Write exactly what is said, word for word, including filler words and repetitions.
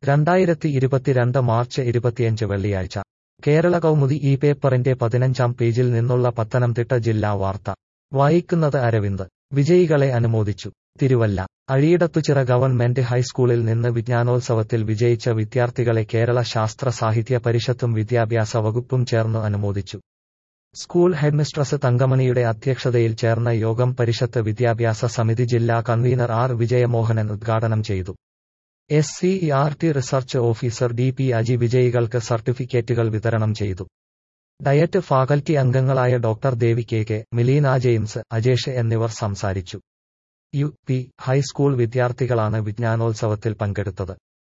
രണ്ടായിരത്തി ഇരുപത്തിരണ്ട് മാർച്ച് ഇരുപത്തിയഞ്ച് വെള്ളിയാഴ്ച കേരള കൗമുദി ഈ പേപ്പറിന്റെ പതിനഞ്ചാം പേജിൽ നിന്നുള്ള പത്തനംതിട്ട ജില്ലാ വാർത്ത വായിക്കുന്നത് അരവിന്ദ്. വിജയികളെ അനുമോദിച്ചു. തിരുവല്ല. അഴീടത്തുചിറ ഗവൺമെന്റ് ഹൈസ്കൂളിൽ നിന്ന് വിജ്ഞാനോത്സവത്തിൽ വിജയിച്ച വിദ്യാർത്ഥികളെ കേരള ശാസ്ത്ര സാഹിത്യ പരിഷത്തും വിദ്യാഭ്യാസ വകുപ്പും ചേർന്നു അനുമോദിച്ചു. സ്കൂൾ ഹെഡ്മിസ്ട്രസ് തങ്കമണിയുടെ അധ്യക്ഷതയിൽ ചേർന്ന യോഗം പരിഷത്ത് വിദ്യാഭ്യാസ സമിതി ജില്ലാ കൺവീനർ ആർ വിജയമോഹനൻ ഉദ്ഘാടനം ചെയ്തു. S C E R T research officer D P Aji വിജയികൾക്ക് സർട്ടിഫിക്കറ്റുകൾ വിതരണം ചെയ്തു. ഡയറ്റ് ഫാക്കൽറ്റി അംഗങ്ങളായ doctor Devi K K, Mileena James, Ajesh എന്നിവർ സംസാരിച്ചു. യു പി ഹൈസ്കൂൾ വിദ്യാർത്ഥികളാണ് വിജ്ഞാനോത്സവത്തിൽ പങ്കെടുത്തത്.